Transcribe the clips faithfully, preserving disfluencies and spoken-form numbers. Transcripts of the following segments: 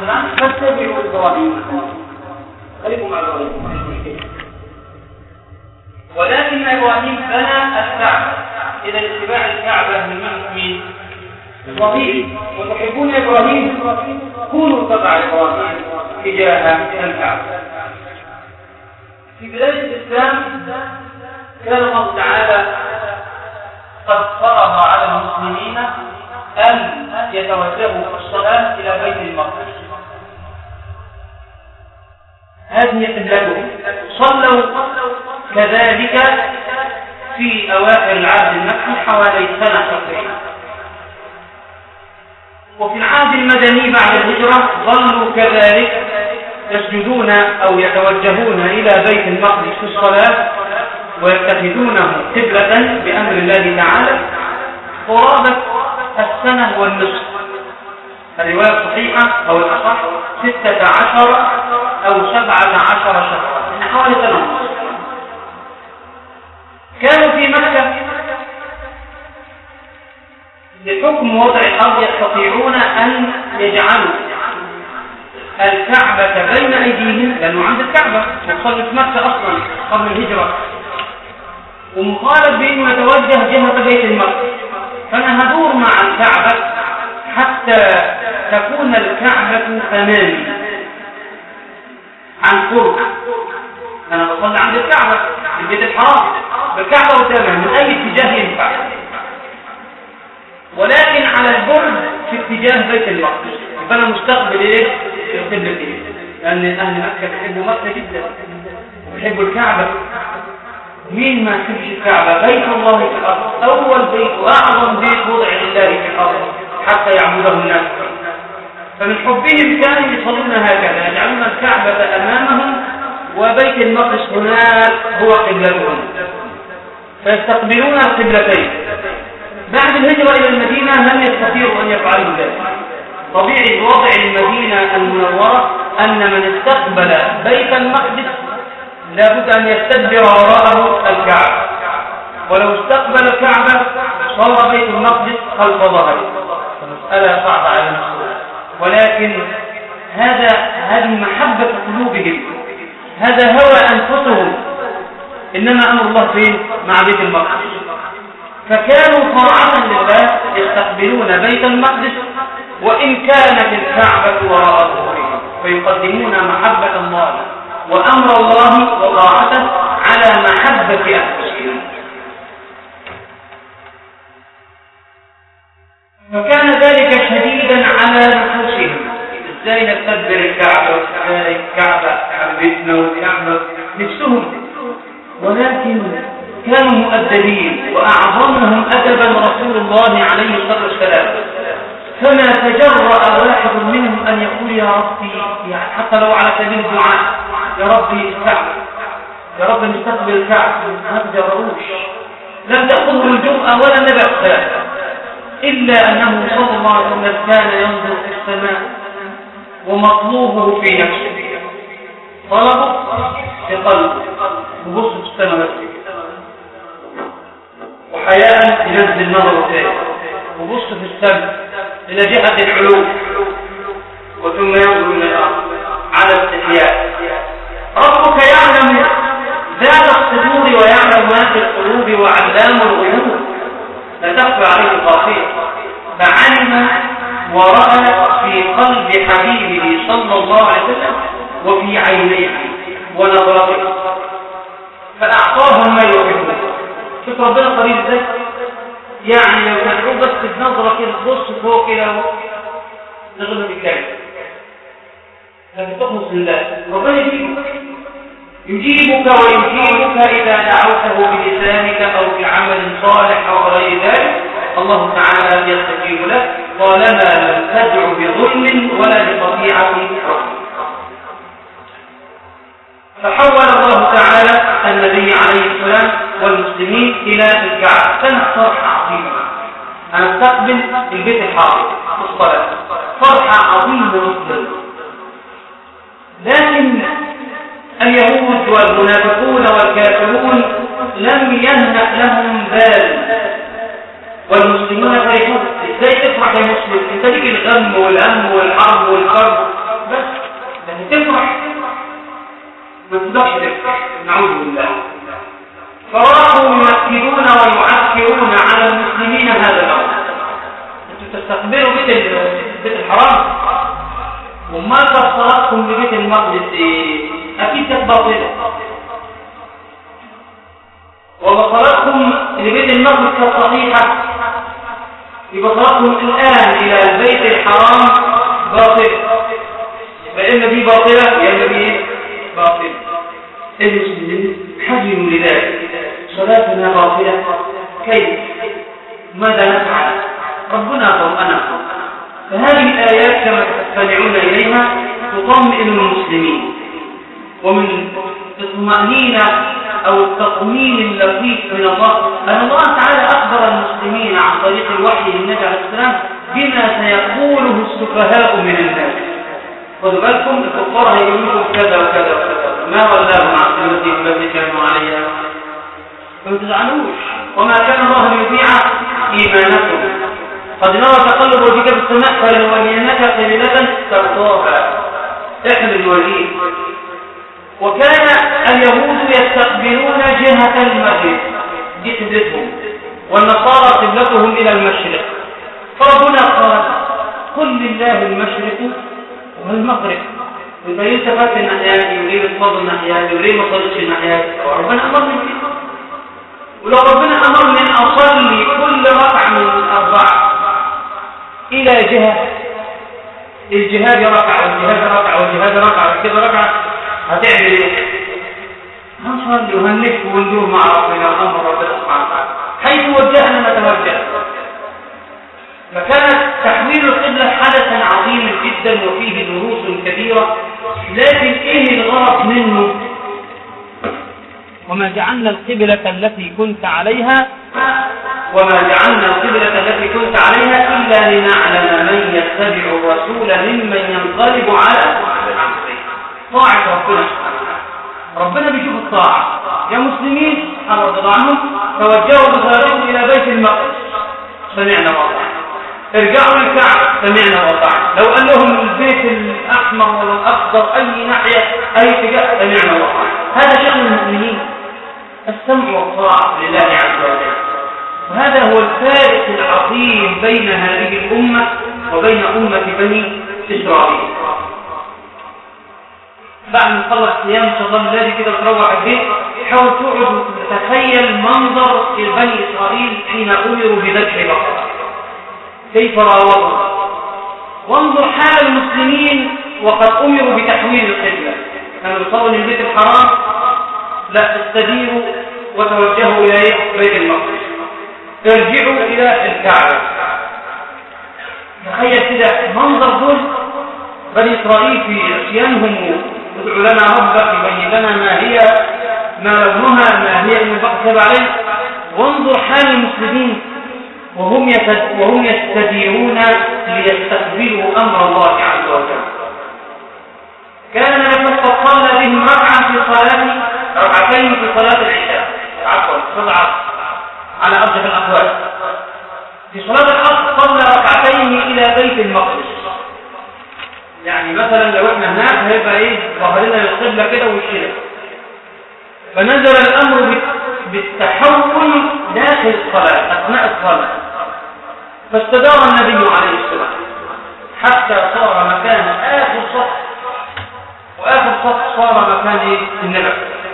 السلام فاتبعوا إبراهيم خليكم مع إبراهيم. ولكن إبراهيم بنى الكعبة، إذا اتباع الكعبة من مين؟ إبراهيم. وتحبون إبراهيم كونوا تبع إبراهيم تجاه الكعبة. في بداية الإسلام كان الله تعالى قد فرض على المسلمين أن يتوجهوا في الصلاة إلى بيت المقدس، هذه قبلتهم. صلوا كذلك في أواخر العهد المكي حوالي سنة تقريبا، وفي العهد المدني بعد الهجرة ظلوا كذلك يسجدون أو يتوجهون إلى بيت المقدس في الصلاة ويتخذونه قبلة بأمر الله تعالى قرابة السنة والنصف. الرواية الصحيحة أو الأصح ستة عشر أو سبعة عشر شهرا، من حوالي سنة ونصف. كانوا في مكة لحكم وضع الأرض يستطيعون أن يجعلوا الكعبة بين أيديهم، لأنه عند الكعبة وصلوا في مكة أصلا قبل الهجرة، ومخالف بأنه يتوجه جهة بيت المقدس. فأنا هدور مع الكعبة حتى تكون الكعبة أمامي عن قرب. أنا بصلي عند الكعبة في البيت الحرام، بالكعبة قدامي من أي اتجاه ينفع، ولكن على البعد في اتجاه بيت المقدس. يبقى أنا مستقبل إيه؟ القبلة إيه؟ لأن أهل مكة بيحبوا مكة جدا وبيحبوا الكعبة. مين ما يحبش الكعبة؟ بيت الله في الأرض، أول بيت وأعظم بيت وضع لله في الأرض حتى يعبده الناس. فمن حبهم كانوا يصلون هكذا، يجعلون الكعبة أمامهم وبيت المقدس هناك هو قبلتهم، فيستقبلون القبلتين. بعد الهجرة إلى المدينة لم يستطيعوا أن يفعلوا ذلك. طبيعي وضع المدينة المنورة أن من استقبل بيت المقدس لابد أن يستدبر وراءه الكعبة، ولو استقبل الكعبة صار بيت المقدس خلف ظهره، فمسألة صعبة على المسؤول. ولكن هذا هذه محبة قلوبهم، هذا هوى أنفسهم، إنما أمر الله فين؟ مع بيت المقدس. فكانوا طاعة لله يستقبلون بيت المقدس وإن كانت الكعبة وراء ظهورهم، فيقدمون محبة الله وأمر الله وطاعته على محبة أنفسهم. فكان ذلك شديدا على نفوسهم. ازاي نستدبر الكعبة وازاي الكعبة حبتنا والكعبة نفسهم، ولكن كانوا مؤدبين وأعظمهم أدبا رسول الله عليه الصلاة والسلام. فما تجرأ واحد منهم أن يقول يا ربي، يعني حتى لو على سبيل الدعاء، يا ربي الكعبة، يا رب نستقبل الكعبة. ما تجرؤوش، لم تأخذه الجرأة ولا النبي الصلاة، إلا أنه صلى الله عليه وسلم كان ينظر في السماء ومطلوبه في نفسه، طلبه في قلبه، يبص في السماء وحياء ينزل نظره ثاني وبص في السماء إلى جهة العلو، وثم ينظر إلى الأرض على استحياء. ربك يعلم ذات الصدور ويعلم ما في القلوب وعلام الغيوب، لا تخفى عليه خافية. فعلم ورأى في قلب حبيبه صلى الله عليه وسلم وفي عينيه ونظراته، فأعطاهم ما يحبون. شوف ربنا قريب ازاي، يعني لو تدعوه بس بنظرة كده تبص فوق كده نغلب الكلام، لكن تخلص لله. ربنا يجيبك يجيبك ويجيبك إذا دعوته بلسانك أو بعمل صالح أو غير ذلك، الله تعالى يستجيب لك طالما لم تدع بظلم ولا بقطيعة رحم. فحول الله تعالى النبي عليه السلام والمسلمين إلى الكعبة. كانت فرحة عظيمة أن استقبل البيت الحرام في الصلاة، فرحة عظيمة جدا. لكن اليهود والمنافقون والكافرون لم يهنأ لهم بال، والمسلمون فرحون. ازاي تفرح يا مسلم؟ انت ليك الغم والهم والحرب والكرب بس لكن تفرح ما تقدرش تفرح، نعوذ بالله. فراحوا يمكنون ويعكرون على المسلمين هذا الأمر. انتوا تستقبلوا بيت بيت الحرام وما تصلتكم لبيت المقدس ايه؟ اكيد كانت باطله. وصلتكم لبيت المقدس كانت صحيحه، يبقى صلاتكم الان الى البيت الحرام باطله. فإن دي باطله يا اما دي باطله. المسلمين حزنوا لذلك، صلاتنا باطله كيف؟ ماذا نفعل؟ ربنا طمأنا. فهذه الآيات كما تستمعون إليها تطمئن المسلمين. ومن الطمأنينة أو التطمين اللطيف من الله أن الله تعالى أخبر المسلمين عن طريق الوحي للنبي عليه السلام بما سيقوله السفهاء من الناس. خذوا بالكم الكفار هيقولوا كذا وكذا وكذا، ما ولاهم عن سنتهم التي كانوا عليها. فما تزعلوش، وما كان الله ليضيع إيمانكم. قد نرى تقلب وجهك في السماء فلنولينك قبلة ترضاها. احمل الوليد. وكان اليهود يستقبلون جهة المغرب، دي قبلتهم، والنصارى قبلتهم إلى المشرق. فربنا قال قل لله المشرق والمغرب. يبقى يلتفت الناحيات، يريد الفضل الناحيات، يريد ما صلتش الناحيات. وربنا أمرني كده. ولو ربنا أمرني أن أصلي كل ركعة من الأربعة إلى جهة، الجهاد ركعة والجهاد ركعة والجهاد ركعة كده ركعة، هتعمل إيه؟ هنصلي وهنلف وندور مع ربنا وأمر ربنا سبحانه وتعالى حيث وجهنا نتوجه. فكانت تحويل القبلة حدثا عظيما جدا وفيه دروس كبيرة، لكن إيه الغرض منه؟ وما جعلنا القبلة التي كنت عليها وما جعلنا القبلة التي كنت عليها إلا لنعلم من يتبع الرسول ممن ينقلب على طاعة ربنا. ربنا بيشوف الطاعة. يا مسلمين أرضوا عنهم توجهوا بصلاتهم إلى بيت المقدس، سمعنا وطاعنا. ارجعوا للكعبة، سمعنا وطاعنا. لو قال لهم البيت الأحمر ولا الأخضر أي ناحية أي اتجاه، سمعنا وطاعنا. هذا شأن المؤمنين، السمع والطاعة لله عز وجل. وهذا هو الفارق العظيم بين هذه الأمة وبين أمة بني إسرائيل. بعد ما نخلص صيام ان شاء الله الذي كده تروح البيت، حاول تقعد تتخيل منظر بني إسرائيل حين أمروا بذبح بقرة، كيف راوضوا. وانظر حال المسلمين وقد أمروا بتحويل القبلة. كانوا يصلوا للبيت الحرام، لا استديروا وتوجهوا إلى بيت المقدس، ارجعوا إلى الكعبة. تخيل كده منظر دول بني إسرائيل في عصيانهم، ادعوا لنا ربك يبين لنا ما هي ما لونها ما هي المبقى عليه. وانظر حال المسلمين وهم وهم يستديرون ليستقبلوا أمر الله عز وجل. كان النبي صلى بهم ركعة في صلاة ركعتين في صلاة العشاء، عفوا صلاة على أرجح الأقوال. في صلاة العصر صلى ركعتين إلى بيت المقدس. يعني مثلا لو احنا هناك هيبقى ايه ظهرنا للقبلة كده وشنا، فنزل الأمر بالتحول داخل الصلاة أثناء الصلاة. فاستدار النبي عليه السلام حتى صار مكان آخر صف، وآخر صف صار مكان ايه النبي.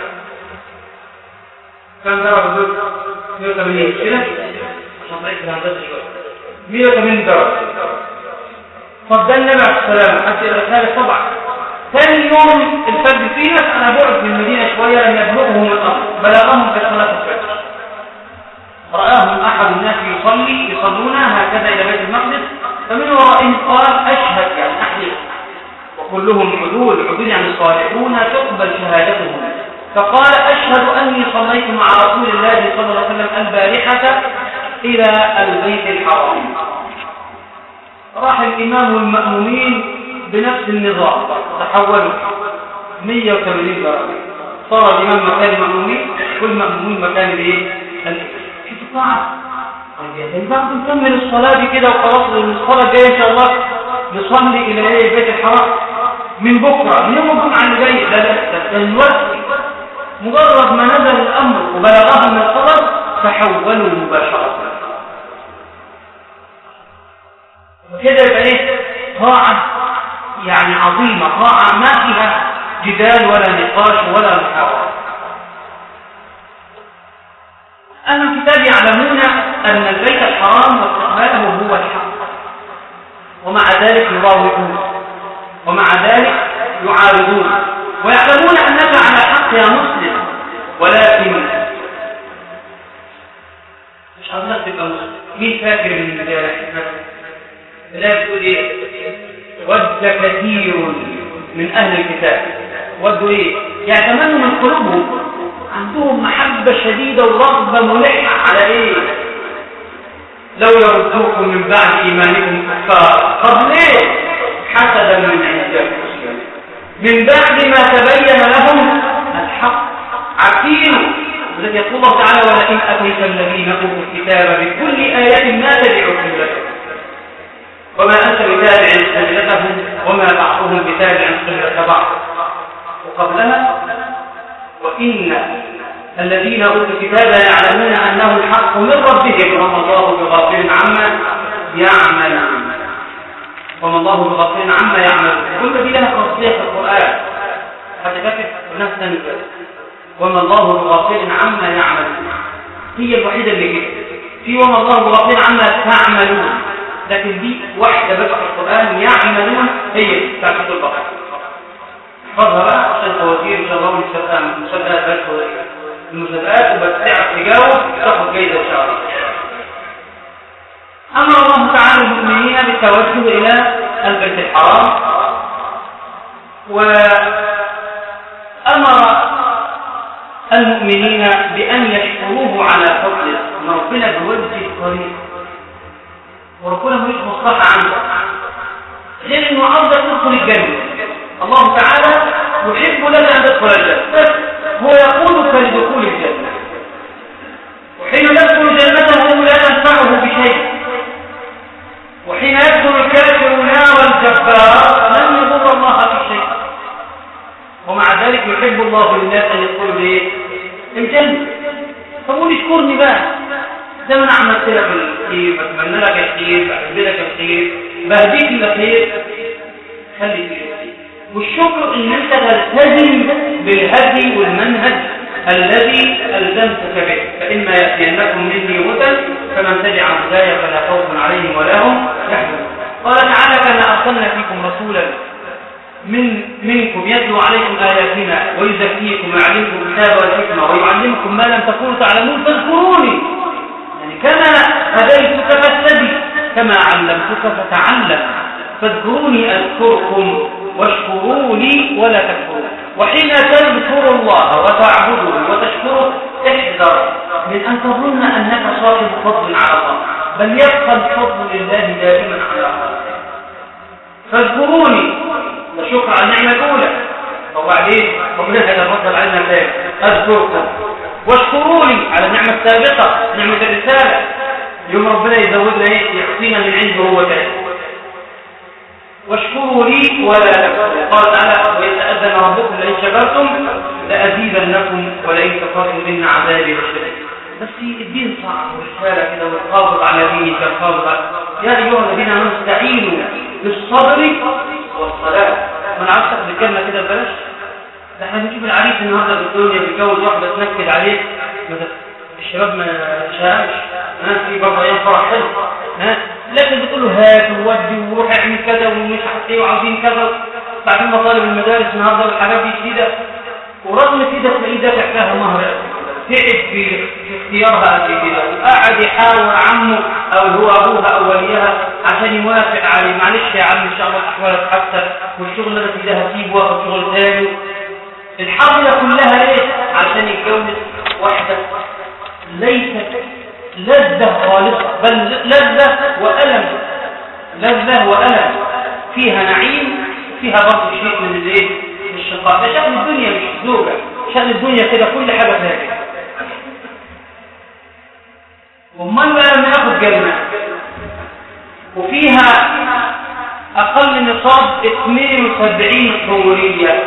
كان درجة دول مئة وثمانين كده عشان رأيك الهندسة شوية، مئة وثمانين درجة. فده النبي عليه السلام حتى الرسالة طبعا. ثاني يوم الفجر فيه أنا بعد من المدينة شوية لم يبلغهم الأمر، بلغهم كصلاة الفجر. رآهم أحد الناس يصلي يصلون هكذا إلى بيت المقدس، فمن ورائهم قال أشهد يعني أحلف، وكلهم عدول، عدول يعني صالحون تقبل شهادتهم. فقال أشهد أني صليت مع رسول الله صلى الله عليه وسلم البارحة إلى البيت الحرام. راح الإمام والمأمومين بنفس النظام، تحولوا مئة وثمانين درجة. صار الإمام مكان المأمومين والمأمومين مكان الايه؟ شوف الطاعة. البعض نكمل الصلاة دي كده وخلاص، الصلاة جاية إن شاء الله نصلي إلى ايه بيت الحرام. من بكرة من يوم الجمعة اللي جاي، لا لا ده الوقت مجرد ما نزل الأمر وبلغهم الخبر تحولوا مباشرة. وكده يبقى ايه؟ طاعة يعني عظيمة، طاعة ما فيها جدال ولا نقاش ولا محاورة. أهل الكتاب يعلمون أن البيت الحرام واستقباله هو الحق، ومع ذلك يراوغون، ومع ذلك يعارضون، ويعلمون أنك على حق يا مسلم، ولكن مش عاوزك تبقى مسلم. مين فاكر من البداية؟ لا بتقول ايه؟ ود كثير من أهل الكتاب ودوا ايه؟ يعتمدوا من قلوبهم، عندهم محبة شديدة ورغبة ملحة على ايه؟ لو يردوكم من بعد إيمانكم كفار. طب ليه؟ حسدا من عند أنفسهم، من بعد ما تبين لهم الحق، عارفين. ولذلك يقول الله تعالى: ولئن أتيت الذين أوتوا الكتاب بكل آية ما تبعوا قبلتهم وما أنت بتابع قبلتهم وما بعضهم بتابع قبلة بعض. وقبلها: وإن الذين أوتوا الكتاب يعلمون أنه الحق من ربهم وما الله بغافل عما يعملون. وما الله بغافل عما يعملون. كل دي لها خاصية في القرآن، حتى فاكر وناس ثانية وما الله بغافل عما يعملون، هي الوحيدة اللي كده. في وما الله بغافل عما تعملون، لكن دي واحدة بس في القرآن، يعملون هي بتاعت البقرة. احفظها بقى عشان فواتير ان شاء الله مسابقات بس المسابقات، وبس تعرف تجاوب تاخد جايزة ان شاء الله. أمر الله تعالى المؤمنين بالتوجه إلى البيت الحرام، وأمر المؤمنين بأن يشكروه على فضله، أن ربنا بوجه الطريق وربنا مش مصلحة عنه، غير أنه عاوز تدخل الجنة. الله تعالى يحب لنا أن ندخل الجنة، بس هو يقودك لدخول الجنة، وحين تدخل جنته لا تنفعه بشيء، وحين يدخل الكافر نار الجبار لن يضر الله بشيء. ومع ذلك يحب الله للناس أن يدخلوا بايه؟ الجنة. فقول اشكرني بقى، زي ما انا عملت لك الخير، بتمنى لك الخير، بحب لك الخير، بهديك الخير، خلي فيه. والشكر ان انت تلتزم بالهدي والمنهج الذي ألزمتك به. فإما يأتينكم مني هدى فمن تبع هداي فلا خوف عليهم ولا هم يحزنون. قال تعالى: كما أرسلنا فيكم رسولا من منكم يتلو عليكم آياتنا ويزكيكم ويعلمكم الكتاب والحكمة ويعلمكم ما لم تكونوا تعلمون فاذكروني. يعني كما هديتك فاهتدي، كما علمتك فتعلم، فاذكروني أذكركم واشكروا لي ولا تكفروا. وحين تذكروا الله وتعبدوا وتشكروا احذر من أن تظن أنك صاحب فضل على الله، بل يبقى الفضل لله دائما على الله. فاذكروني، وشكر على النعمة الأولى، وبعدين ربنا هيتفضل علينا ذلك أذكركم، واشكروا لي على النعمة السابقة، نعمة الرسالة. يوم ربنا يزودنا ايه؟ يعطينا من عنده هو تاني. واشكروا لي ولا تكفروا. قال تعالى: ويتأذن ربكم لئن شكرتم لأزيدنكم ولئن كفرتم إن عذابي لشديد. بس الدين صعب والرسالة كده، والحافظ على دينك الحافظ على يا أيها الذين آمنوا استعينوا بالصبر والصلاة. ما نعرفش تاخد الكلمة كده ببلاش. ده احنا بنشوف العريس النهارده في الدنيا بيتجوز واحدة تنكد عليه، الشباب ما تشهمش، ها في برضه ايام فرح حلو، ها لكن بتقول له هات وودي وروح اعمل كذا ومش عارف ايه وعاوزين كذا. بعدين مطالب المدارس النهارده والحاجات دي جديده، ورغم كده تلاقيه دافع فيها مهر، تعب في اختيارها قد كده، وقعد يحاور عمه او هو ابوها او وليها عشان يوافق عليه. معلش يا عم ان شاء الله الاحوال تتحسن والشغل اللي في ده هسيبه واخد شغل ثاني. الحاضره كلها ايه؟ عشان يتجوز واحده ليست لذة خالصة، بل لذة وألم، لذة وألم، فيها نعيم، فيها برضه شيء من الايه؟ من الشقاء. ده شأن الدنيا مش زوجة، شأن الدنيا كده كل حاجة فيها كده. وامال بقى لما ياخد جنة وفيها أقل نصاب اثنين وسبعين حورية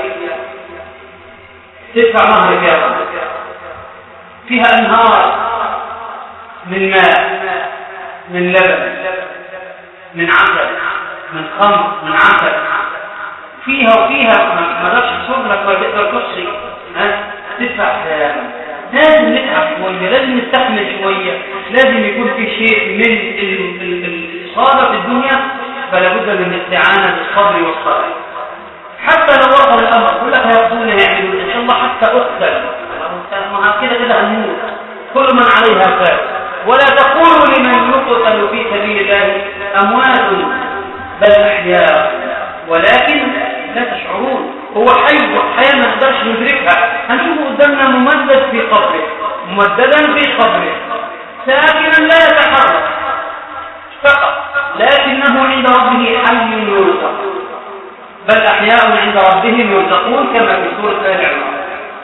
تدفع مهر فيها، فيها أنهار من ماء، من لبن، من عسل، من خمر، من عسل، فيها وفيها ما قدرش تصور لك ولا تقدر تحصي. ها تدفع حياة. لازم نتعب شوية، لازم نستحمل شوية، لازم يكون في شيء من الإصابة في الدنيا، فلا بد من الاستعانة بالصبر والصبر. حتى لو وصل الأمر يقول لك هيأخذون يعملون إن شاء الله حتى أقتل، مع كده كده هنموت، كل من عليها فات. ولا تقولوا لمن يقتل في سبيل الله أموات بل أحياء ولكن لا تشعرون. هو حي حياة ما نقدرش ندركها. هنشوفه قدامنا ممدد في قبره، ممددا في قبره، ساكنا لا يتحرك فقط، لكنه عند ربه حي يرزق، بل أحياء عند ربهم يرزقون كما في سورة آل عمران.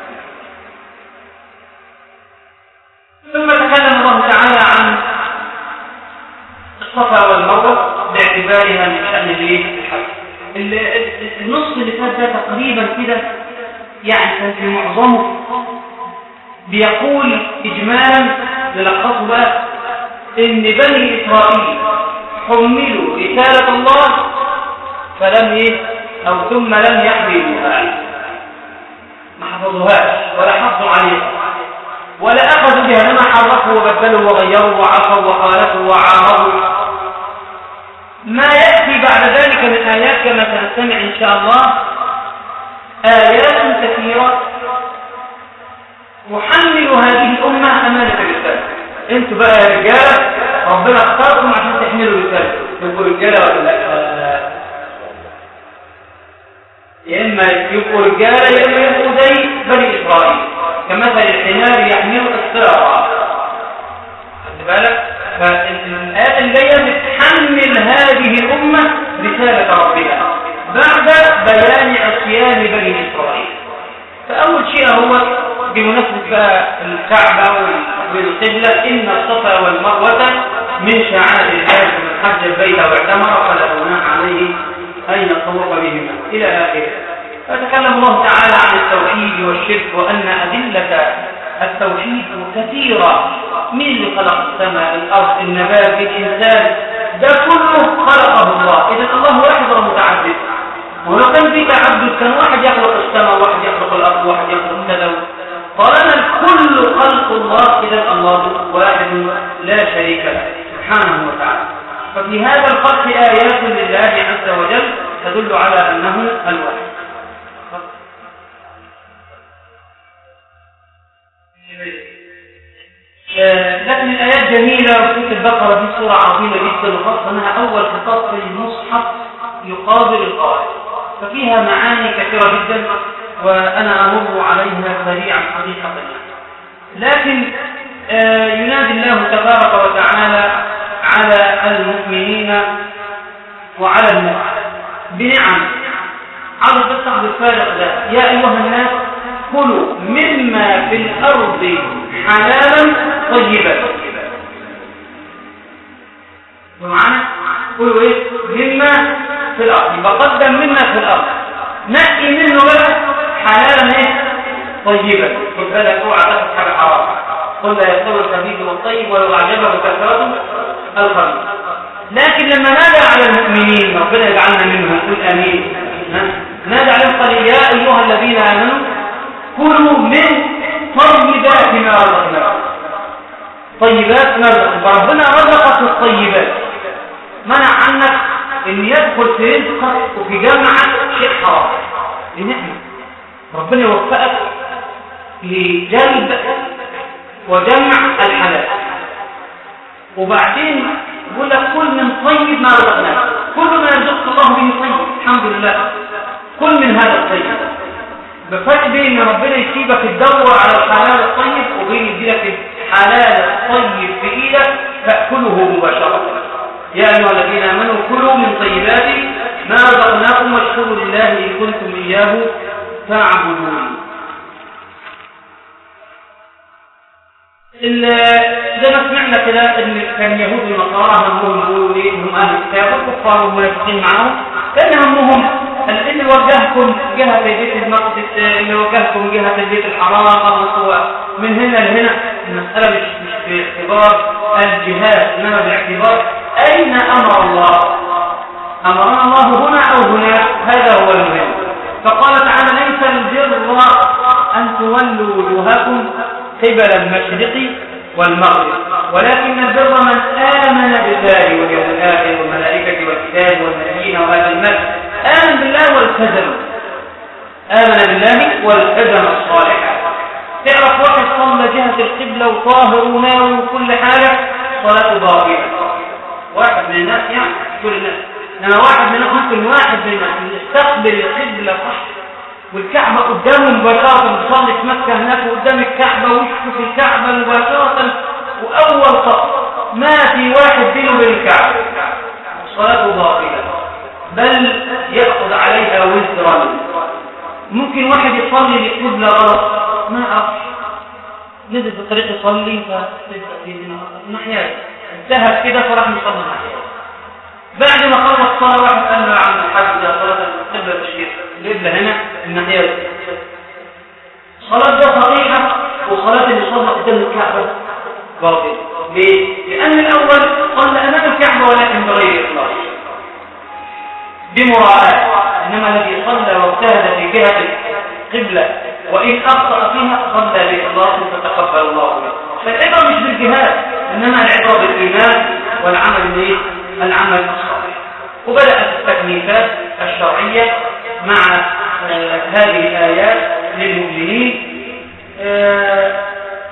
ثم تكلم الله تعالى عن الصفا والمروة باعتبارها من شأن الحج. النص اللي فات ده تقريبا كده يعني كان في معظمه بيقول إجمالا للخص بقى إن بني إسرائيل حملوا رسالة الله فلم إيه أو ثم لم يحملوها، ما حفظوهاش ولا حفظوا عليها ولا أخذوا بها، لما حرفوا وبدلوا وغيروا وعصوا وخالفوا وعارضوا. ما يأتي بعد ذلك من آيات كما سنستمع إن شاء الله آيات كثيرة محمل هذه الأمة أمانة الرسالة. أنتوا بقى يا رجالة ربنا اختاركم عشان تحملوا الرسالة، تبقوا رجالة ولا لا؟ يا إما يبقوا رجالة يا إما يبقوا زي بني إسرائيل كمثل الحمار يحمل أسفارا. خد بالك؟ فالآيات الجاية بتحمل هذه الأمة رسالة ربها بعد بيان عصيان بني إسرائيل. فأول شيء هو بمناسبة بقى الكعبة والقبلة إن الصفا والمروة من شعائر الله من حج البيت واعتمر فلا جناح عليه أن يطوف بهما إلى آخره. فتكلم الله تعالى عن التوحيد والشرك وأن أدلة التوحيد كثيرة. مين اللي خلق السماء، الأرض، النبات، الإنسان؟ ده كله خلقه الله. إذن الله واحد ومتعدد. ولو كان في تعدد كان واحد يخلق السماء واحد يخلق الأرض واحد يخلق كذا. طالما الكل خلق الله إذن الله واحد لا شريك له سبحانه وتعالى. ففي هذا الخلق آيات لله عز وجل تدل على أنه الواحد. لكن الآيات جميلة. وسورة البقرة دي سورة عظيمة جدا وخاصة أنها أول خطاب في المصحف يقابل القارئ، ففيها معاني كثيرة جدا وأنا أمر عليها سريعا حقيقة. لكن ينادي الله تبارك وتعالى على المؤمنين وعلى الناس بنعم. عرض الصحب الفارغ ده: يا أيها الناس كلوا مما في الأرض حلالا طيبا. ومعنى كلوا ايه؟ مما في الأرض. يبقى قدم مما في الأرض، نقي منه بقى حلالا ايه؟ طيبا. خد بالك اوعى تاخد حاجة حرام. قل لا يستوي الخبيث والطيب ولو أعجبه كثرة الخبيث. لكن لما نادى على المؤمنين ربنا يجعلنا منهم، قل آمين، نادى عليهم قال: يا أيها الذين آمنوا كلوا من طيبات ما رزقناكم. طيبات ما رزقناكم، فربنا رزقك الطيبات، منع عنك ان يدخل في رزقك وفي جمعك شيء حرام. لنعمة ربنا يوفقك لجلب وجمع الحلال. وبعدين يقول لك كل من طيب ما رزقناك. كل ما يرزقك الله به طيب الحمد لله، كل من هذا الطيب. بفرق بين ان ربنا يسيبك تدور على الحلال الطيب وبين يديلك الحلال الطيب في ايدك تاكله مباشره. يا ايها الذين امنوا كلوا من طيبات ما رزقناكم واشكروا لله ان كنتم اياه تعبدون. زي ما سمعنا كده ان كان يهود ونصارى هم يقولوا ايه؟ هم اهل الكتاب والكفار والمنافقين معاهم كان همهم اللي وجهكم جهة بيت المقدس، اللي وجهكم جهة البيت الحرام، هو من هنا لهنا. المسألة مش مش باعتبار الجهاد، إنما باعتبار أين أمر الله. أمرنا الله هنا أو هناك، هذا هو المهم. فقال تعالى: ليس البر أن تولوا وجوهكم قبل المشرق والمغرب، ولكن البر من آمن بالله واليوم الآخر والملائكة والكتاب والنبيين وهذا المال. آمن بالله والتزم، آمن بالله والتزم الصالحات. تعرف واحد صلى جهة القبلة وطاهر وناوي وكل حاجة، صلاته باطلة. واحد من الناس، يعني كل الناس، انما واحد من ممكن واحد من الناس يستقبل القبلة صح والكعبة قدامه مباشرة، بيصلي في مكة هناك وقدام الكعبة ويشوف الكعبة مباشرة، وأول صف ما في واحد بينه وبين الكعبة، صلاته باطلة، بل يأخذ عليها وزرا. ممكن واحد يصلي للقبلة غلط، ما أعرفش، نزل في الطريق يصلي فتبقى الناحية انتهت كده فراح يصلي الناحية. بعد ما خلص الصلاة واحد قال له: يا عم الحاج، ده صلاة القبلة تشير القبلة هنا الناحية. صلاة ده صحيحة، وصلاة اللي صلى قدام الكعبة باطل. ليه؟ لأن الأول صلى أمام الكعبة ولكن بغير إخلاص بمراعاة، إنما الذي صلى واجتهد في جهة القبلة وإن أخطأ فيها صلى بإخلاص فتقبل الله منه. فالعبرة مش بالجهاد، إنما العبرة بالإيمان والعمل به العمل الصالح. وبدأت التكليفات الشرعية مع آه هذه الآيات للمؤمنين، آه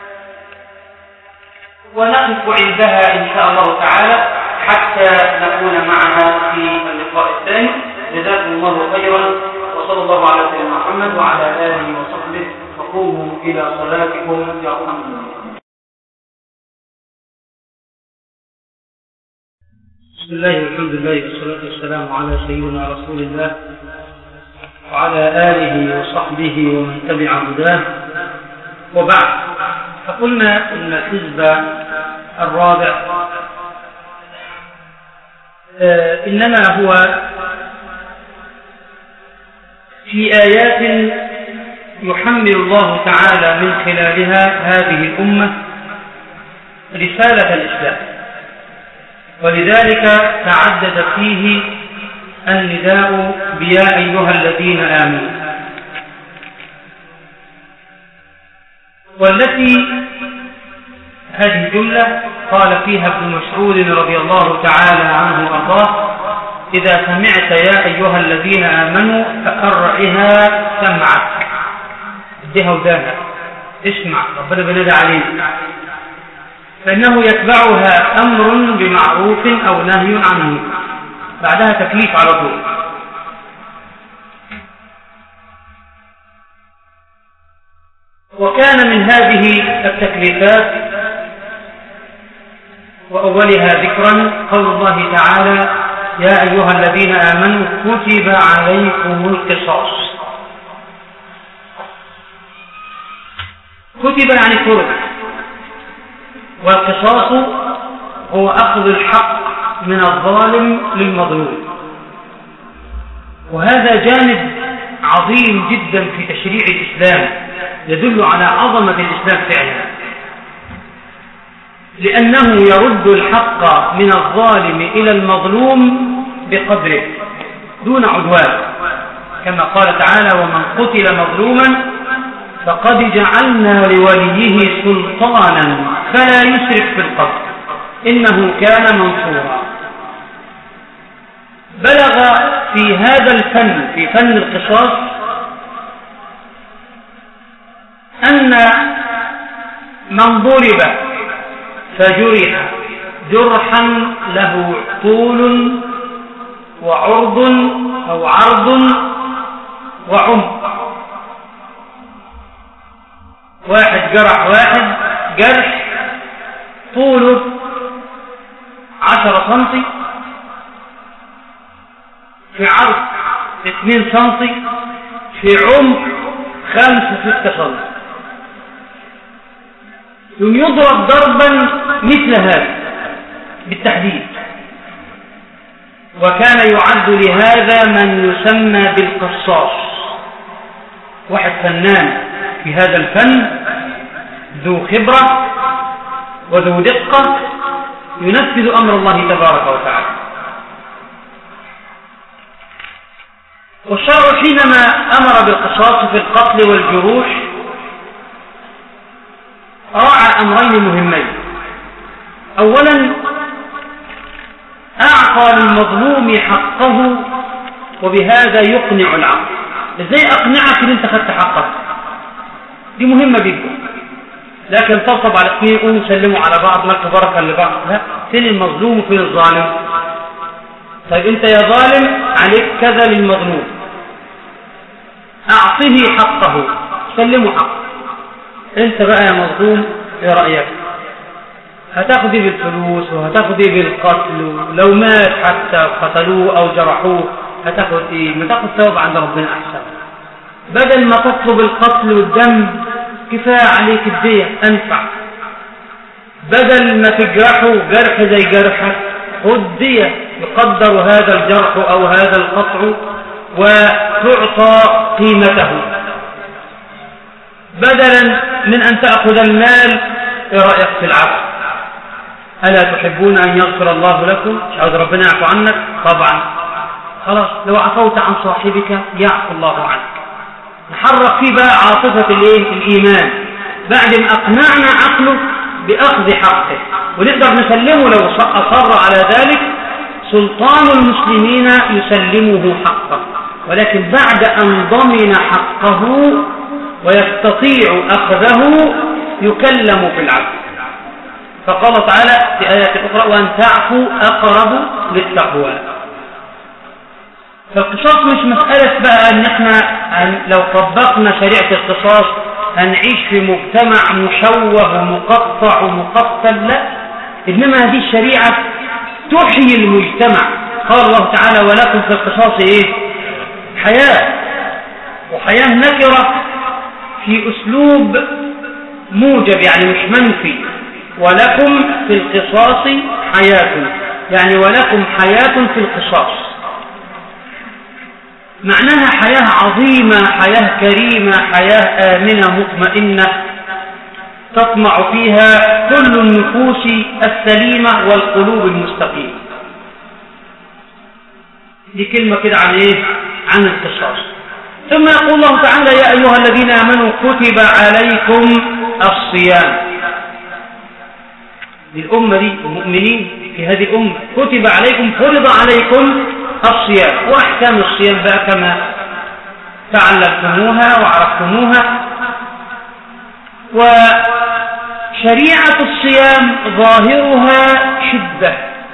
ونقف عندها إن شاء الله تعالى حتى نكون معها في اللقاء الثاني. جزاكم الله خيرا، وصلى الله على سيدنا محمد وعلى آله وصحبه، وقوموا إلى صلاتكم يرحمكم الله. بسم الله والحمد لله والصلاة والسلام على سيدنا رسول الله وعلى آله وصحبه ومن تبع هداه، وبعد. فقلنا إن الحزب الرابع آه إنما هو في آيات يحمل الله تعالى من خلالها هذه الأمة رسالة الإسلام، ولذلك تعدد فيه النداء بيا أيها الذين آمنوا، والتي هذه الجملة قال فيها ابن مسعود رضي الله تعالى عنه وأرضاه: إذا سمعت يا أيها الذين آمنوا فأرعها سمعك، اديها ودانك، اسمع، ربنا بنادى عليك، فإنه يتبعها أمر بمعروف أو نهي عنه، بعدها تكليف على طول. وكان من هذه التكليفات وأولها ذكرا قول الله تعالى: يا أيها الذين آمنوا كتب عليكم القصاص. كتب يعني فرض، والقصاص هو أخذ الحق من الظالم للمظلوم، وهذا جانب عظيم جدا في تشريع الإسلام يدل على عظمة الإسلام فعلا، لأنه يرد الحق من الظالم إلى المظلوم بقدره دون عدوان، كما قال تعالى: ومن قتل مظلوما فقد جعلنا لوليه سلطانا فلا يسرف في القتل إنه كان منصورا. بلغ في هذا الفن، في فن القصاص، أن من ضرب فجرح جرحا له طول وعرض أو عرض وعمق، واحد جرح واحد جرح طوله عشرة سنتي، في عرض اثنين سنتي، في عمق خمسة ستة سنتي، يوم يضرب ضربا مثل هذا بالتحديد. وكان يعد لهذا من يسمى بالقصاص، واحد فنان في هذا الفن ذو خبرة وذو دقة ينفذ أمر الله تبارك وتعالى. والشرع حينما أمر بالقصاص في القتل والجروح راعى أمرين مهمين. أولا أعطى للمظلوم حقه، وبهذا يقنع العقل. إزاي أقنعك إن أنت خدت حقك؟ دي مهمة جدا. لكن تطب على اثنين يقوموا يسلموا على بعض لك بركة لبعض. لا، فين المظلوم وفين الظالم؟ طيب أنت يا ظالم عليك كذا للمظلوم، أعطيه حقه، سلمه حقه. أنت بقى يا مظلوم إيه رأيك؟ هتاخدي بالفلوس وهتاخدي بالقتل، لو مات حتى قتلوه أو جرحوه هتاخد إيه؟ ما تاخد ثواب عند ربنا أحسن. بدل ما تطلب القتل والدم كفاية عليك الدية أنفع. بدل ما تجرحه جرح زي جرحك خد دية يقدر هذا الجرح أو هذا القطع وتعطى قيمته، بدلا من أن تأخذ المال. إيه رأيك في العفو؟ ألا تحبون أن يغفر الله لكم؟ مش عاوز ربنا يعفو عنك؟ طبعا. خلاص، لو عفوت عن صاحبك يعفو الله عنك. نحرك فيه بقى عاطفة الإيمان بعد ما أقنعنا عقله بأخذ حقه، ونقدر نسلمه لو أصر على ذلك. سلطان المسلمين يسلمه حقه، ولكن بعد أن ضمن حقه ويستطيع أخذه يكلم في العفو. فقال تعالى في آيات أخرى: وأن تعفوا أقرب للتقوى. فالقصاص مش مسألة بقى أن احنا لو طبقنا شريعة القصاص هنعيش في مجتمع مشوه ومقطع ومقتل، لا، إنما هذه الشريعة تحيي المجتمع. قال الله تعالى: ولكم في القصاص إيه؟ حياة. وحياة نكرة في أسلوب موجب، يعني مش منفي. ولكم في القصاص حياة، يعني ولكم حياة في القصاص، معناها حياة عظيمة، حياة كريمة، حياة آمنة مطمئنة تطمع فيها كل النفوس السليمة والقلوب المستقيمة. دي كلمة كده عن إيه؟ عن القصاص. ثم يقول الله تعالى: يا أيها الذين آمنوا كتب عليكم الصيام. للأمة دي المؤمنين في هذه الأمة كتب عليكم، فرض عليكم الصيام. وأحكام الصيام بقى كما تعلمتموها وعرفتموها. وشريعة الصيام ظاهرها شدة،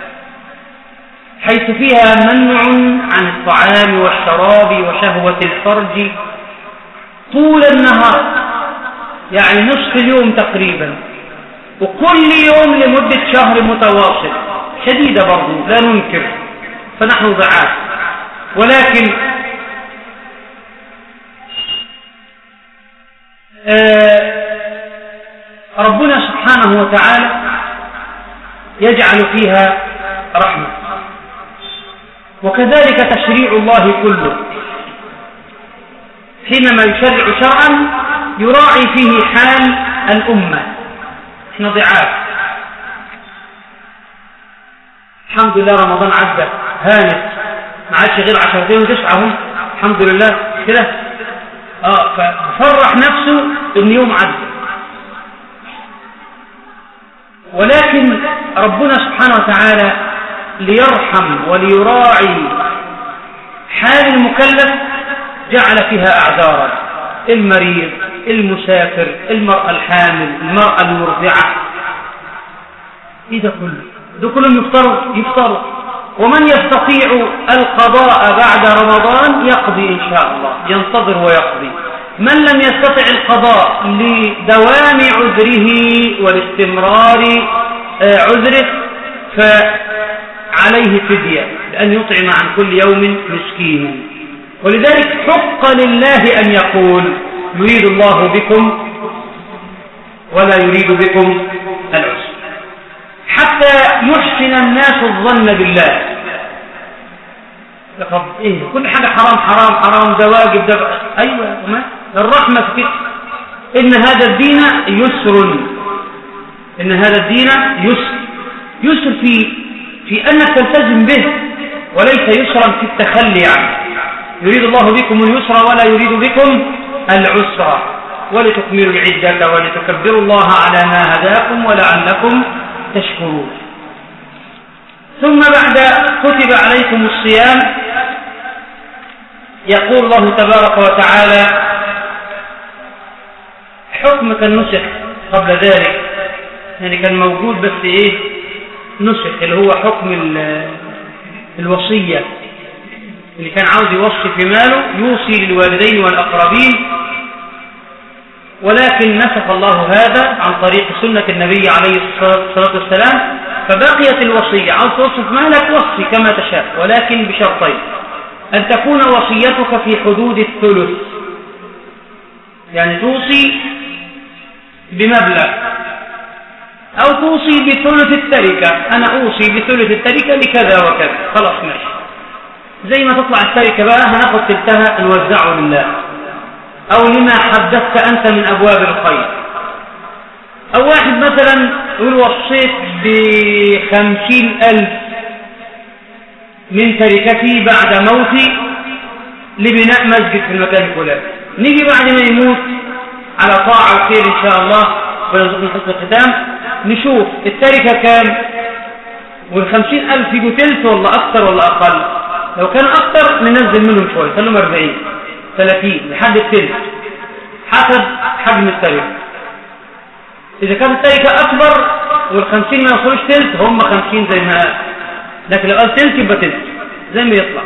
حيث فيها منع عن الطعام والشراب وشهوة الفرج طول النهار، يعني نصف اليوم تقريبا، وكل يوم لمدة شهر متواصل. شديدة برضو لا ننكر، فنحن ضعاف، ولكن آه ربنا سبحانه وتعالى يجعل فيها رحمة. وكذلك تشريع الله كله حينما يشرع شرعا يراعي فيه حال الأمة. احنا ضعاف، الحمد لله رمضان عدى هانت، ما عادش غير عشرتين وتسعة، الحمد لله كده. اه ففرح نفسه ان يوم عدى. ولكن ربنا سبحانه وتعالى ليرحم وليراعي حال المكلف جعل فيها أعذارا: المريض، المسافر، المرأة الحامل، المرأة المرضعة. إيه ده كله؟ ده كلهم يفطروا يفطروا ومن يستطيع القضاء بعد رمضان يقضي إن شاء الله، ينتظر ويقضي. من لم يستطع القضاء لدوام عذره والاستمرار عذره فعليه فدية، لأن يطعم عن كل يوم مسكينا. ولذلك حق لله أن يقول: يريد الله بكم ولا يريد بكم العسر، حتى يحسن الناس الظن بالله. طب ايه كل حاجة حرام حرام حرام ده واجب ده بقى. ايوه ما الرحمة في كده. ان هذا الدين يسر، ان هذا الدين يسر، يسر في في انك تلتزم به وليس يسرا في التخلي عنه. يريد الله بكم اليسر ولا يريد بكم العسر ولتكملوا العدة ولتكبروا الله على ما هداكم ولعلكم تشكرون. ثم بعد كتب عليكم الصيام يقول الله تبارك وتعالى حكم كان نسخ قبل ذلك، يعني كان موجود بس ايه نسخ، اللي هو حكم الوصية اللي كان عاوز يوصي في ماله يوصي للوالدين والأقربين، ولكن نسخ الله هذا عن طريق سنة النبي عليه الصلاة والسلام، فبقيت الوصية. عاوز توصي في مالك وصي كما تشاء، ولكن بشرطين: أن تكون وصيتك في حدود الثلث، يعني توصي بمبلغ، أو توصي بثلث التركة، أنا أوصي بثلث التركة لكذا وكذا، خلاص ماشي. زي ما تطلع التركة بقى هناخد تلتها نوزعه لله، أو لما حدثت أنت من أبواب الخير. أو واحد مثلا يقول وصيت بخمسين ألف من تركتي بعد موتي لبناء مسجد في المكان الفلاني، نيجي بعد ما يموت على طاعة وخير إن شاء الله ويرزقنا حسن الختام نشوف التركة كام، والخمسين ألف يجوا تلت ولا أكثر ولا أقل. لو كان أكثر ننزل منهم شوية، خلهم أربعين ثلاثين لحد التلت حسب حجم التركة. إذا كانت التركة أكبر والخمسين ما يوصلوش تلت هم خمسين زي ما قال، لكن لو قال تلت يبقى تلت زي ما يطلع.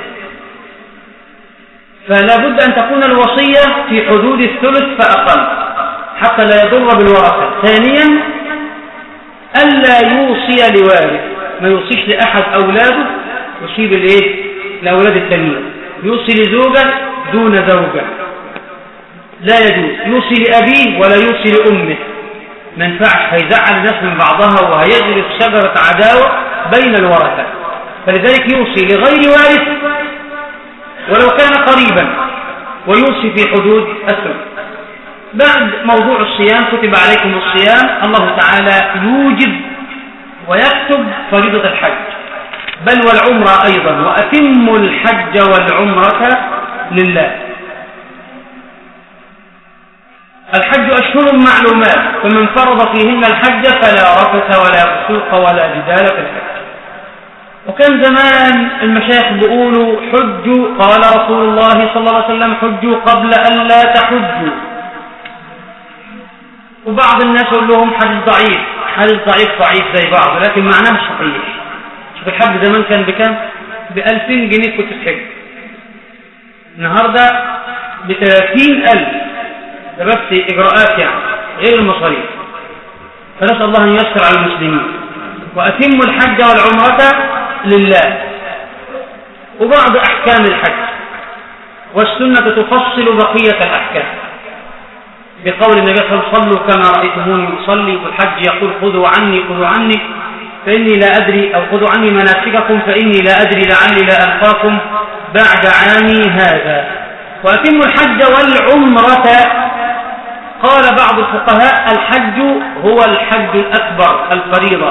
فلا بد أن تكون الوصية في حدود الثلث فأقل حتى لا يضر بالورثة. ثانيا ألا يوصي لوارث، ما يوصيش لأحد أولاده يصيب الإيه الأولاد التانيين، يوصي لزوجة دون زوجة لا يجوز، يوصي لأبيه ولا يوصي لأمه، ما ينفعش، هيزعل الناس من بعضها وهيجري شجرة عداوة بين الورثة. فلذلك يوصي لغير وارث ولو كان قريبا، ويوصي في حدود الثلث. بعد موضوع الصيام كتب عليكم الصيام، الله تعالى يوجب ويكتب فريضة الحج بل والعمرة أيضا، وأتموا الحج والعمرة لله. الحج أشهر معلومات، فمن فرض فيهن الحج فلا رفث ولا فسوق ولا جدال في الحج. وكان زمان المشايخ بيقولوا حجوا، قال رسول الله صلى الله عليه وسلم حجوا قبل أن لا تحجوا. وبعض الناس يقول لهم حديث ضعيف، حديث ضعيف ضعيف زي بعض لكن معناه مش صحيح. شوف الحج زمان كان بكام؟ بألفين جنيه كنت تحج، النهارده بثلاثين ألف، ده بس إجراءات يعني غير المصاريف. فنسأل الله أن ييسر على المسلمين. وأتموا الحج والعمرة لله. وبعض أحكام الحج والسنة تفصل بقية الأحكام بقول النبي صلى الله عليه وسلم صلوا كما رأيتموني أصلي، والحج يقول خذوا عني خذوا عني فإني لا أدري، أو خذوا عني مناسككم فإني لا أدري لعلي لا ألقاكم بعد عامي هذا. وأتموا الحج والعمرة. قال بعض الفقهاء الحج هو الحج الأكبر الفريضة،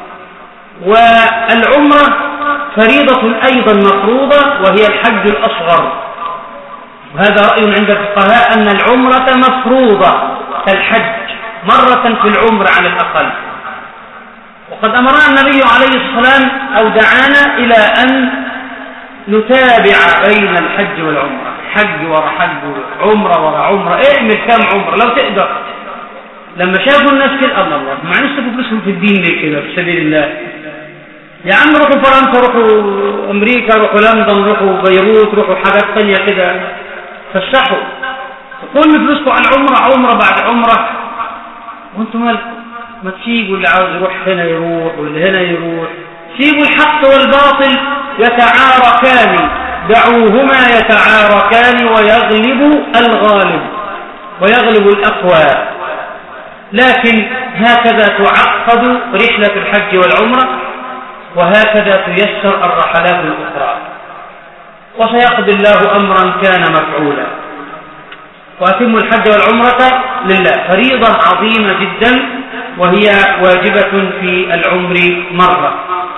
والعمرة فريضة أيضا مفروضة وهي الحج الأصغر. وهذا رأي عند الفقهاء أن العمرة مفروضة كالحج مرة في العمر على الأقل. وقد أمرنا النبي عليه الصلاة والسلام أو دعانا إلى أن نتابع بين الحج والعمرة، حج ورا حج عمرة ورا عمرة، اعمل كام عمرة لو تقدر. لما شافوا الناس كده الله الله ما عنيش تبقوا فلوسهم في الدين ليه كده في سبيل الله؟ يا عم روحوا فرنسا، روحوا أمريكا، روحوا لندن، روحوا بيروت، روحوا حاجات تانية كده فسحوا. كل فلوسكم على العمرة، عمرة بعد عمرة، وانتم مالكم؟ ما تسيبوا اللي عاوز يروح هنا يروح واللي هنا يروح. سيبوا الحق والباطل يتعاركان، دعوهما يتعاركان ويغلب الغالب ويغلب الأقوى. لكن هكذا تعقد رحلة الحج والعمرة، وهكذا تيسر الرحلات الأخرى. وسيقضي الله أمرا كان مفعولا. وأتموا الحج والعمرة لله، فريضة عظيمة جدا وهي واجبة في العمر مرة.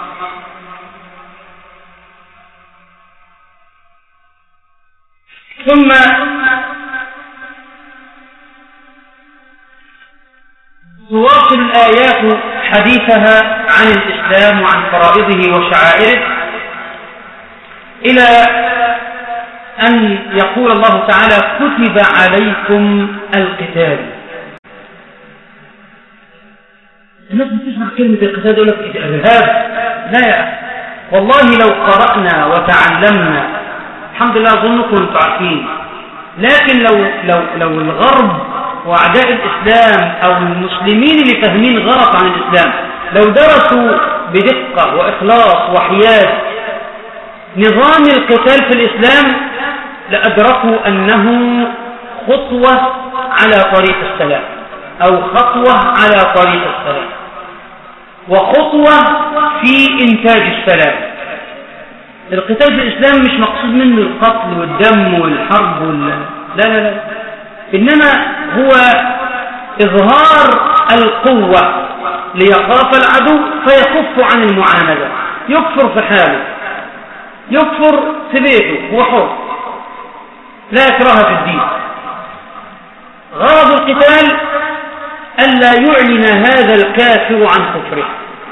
ثم تواصل الآيات حديثها عن الإسلام وعن فرائضه وشعائره إلى أن يقول الله تعالى كتب عليكم القتال. الناس بتسمع كلمة القتال يقول لك إرهاب. لا يا أخي، والله لو قرأنا وتعلمنا الحمد لله أظنكم أنتم عارفين، لكن لو لو لو الغرب وأعداء الإسلام أو المسلمين اللي فاهمين غلط عن الإسلام لو درسوا بدقة وإخلاص وحياد نظام القتال في الإسلام لأدركوا أنه خطوة على طريق السلام أو خطوة على طريق السلام وخطوة في إنتاج السلام. القتال في الإسلام مش مقصود منه القتل والدم والحرب وال... لا لا لا، إنما هو إظهار القوة ليخاف العدو فيكف عن المعاندة، يكفر في حاله، يكفر في بيته، هو حر لا إكراه في الدين. غرض القتال ألا يعلن هذا الكافر عن كفره،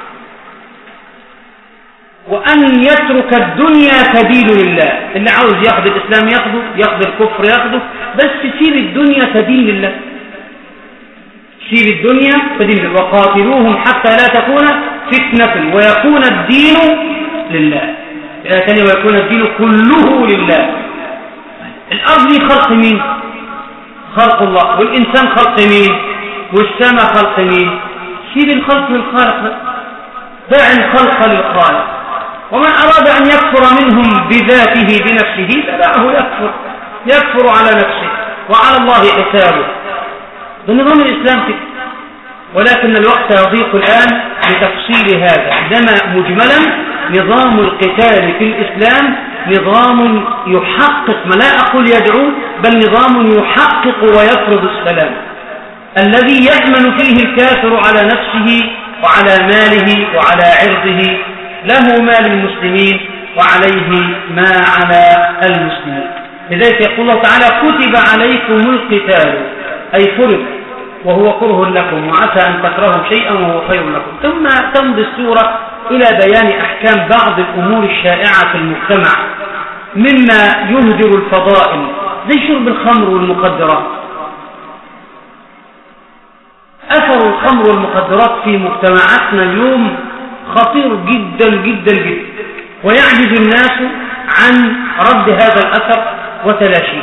وأن يترك الدنيا تدين لله. اللي عاوز ياخذ الإسلام ياخذه، ياخذ الكفر ياخذه، بس سيب الدنيا تدين لله، سيب الدنيا تدين لله. وقاتلوهم حتى لا تكون فتنة ويكون الدين لله. ثانية ويكون الدين كله لله. الأرض دي خلق مين؟ خلق الله. والإنسان خلق مين؟ والسماء خلق مين؟ سيب الخلق للخالق، دع الخلق للخالق. ومن أراد أن يكفر منهم بذاته بنفسه فدعه يكفر، يكفر على نفسه وعلى الله حسابه. بنظام الإسلام كده، ولكن الوقت يضيق الآن لتفصيل هذا. عندما مجملا نظام القتال في الإسلام نظام يحقق، ما لا أقول يدعو، بل نظام يحقق ويفرض السلام الذي يأمن فيه الكافر على نفسه وعلى ماله وعلى عرضه، له مال المسلمين وعليه ما على المسلمين. لذلك يقول الله تعالى كتب عليكم القتال، أي فرض وهو كره لكم، وعسى أن تكرهوا شيئا وهو خير لكم. ثم تمضي السورة إلى بيان أحكام بعض الأمور الشائعة في المجتمع مما يهدر الفضائل زي شرب الخمر والمخدرات. أثر الخمر والمخدرات في مجتمعاتنا اليوم خطير جدا جدا جدا، ويعجز الناس عن رد هذا الأثر وتلاشيه.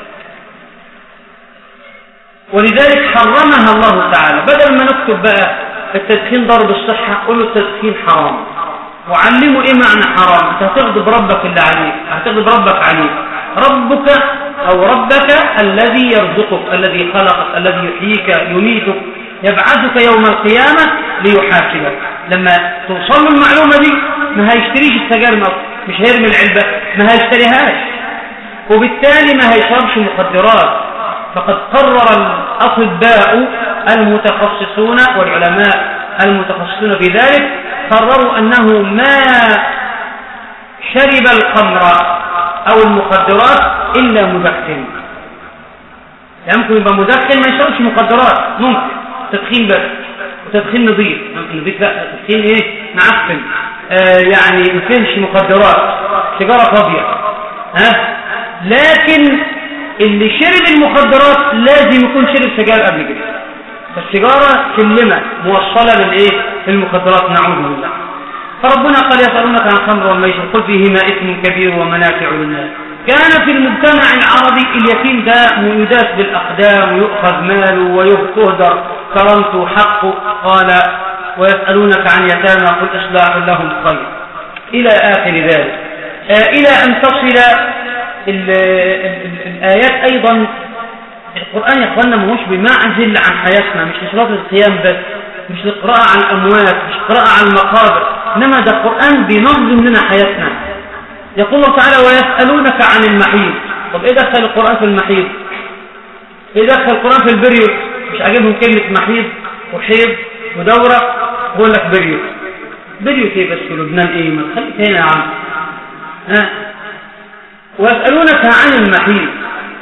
ولذلك حرمها الله تعالى. بدل ما نكتب بقى التدخين ضرب الصحة، قولوا التدخين حرام، وعلموا ايه معنى حرام. انت هتغضب ربك اللي عليك، هتغضب ربك عليك. ربك او ربك الذي يرزقك، الذي خلقك، الذي يحييك يميتك، يبعثك يوم القيامة ليحاسبك. لما توصل له المعلومة دي ما هيشتريش السجاير، مش هيرمي العلبة، ما هيشتريهاش، وبالتالي ما هيشربش مخدرات. فقد قرر الأطباء المتخصصون والعلماء المتخصصون في ذلك قرروا أنه ما شرب الخمر أو المخدرات إلا مدخن. يمكن يبقى مدخن ما يشربش مخدرات، ممكن تدخين بس، وتدخين نظيف، ممكن نظيف لا، تدخين ايه معفن، آه يعني ما فيهش مخدرات، سيجارة فاضية. ها لكن اللي شرب المخدرات لازم يكون شرب سجاير قبل كده، فالسيجارة سلمة موصلة للايه للمخدرات، نعوذ بالله. فربنا قال يسألونك عن الخمر والميسر قل فيهما إثم كبير ومنافع للناس. كان في المجتمع العربي اليتيم ده يداس بالأقدام ويؤخذ ماله ويهدر كرامته حقه. قال ويسألونك عن يتامى قل إصلاح لهم خير إلى آخر ذلك، آه إلى أن تصل ال ال ال الآيات. أيضا القرآن يا أخوانا مش بمعزل عن حياتنا، مش لصلاة القيام بس، مش للقراءة عن الأموات، مش قراءة عن المقابر، إنما ده القرآن بينظم لنا حياتنا. يقول الله تعالى ويسألونك عن المحيض. طب ايه دخل القرآن في المحيض؟ ايه دخل القرآن في البريوت؟ مش عاجبهم كلمة محيض وحيض ودورة، بقول لك بريوت. بريوت ايه بس في لبنان ايه؟ ما تخليك هنا يا عم. ها ويسألونك عن المحيض،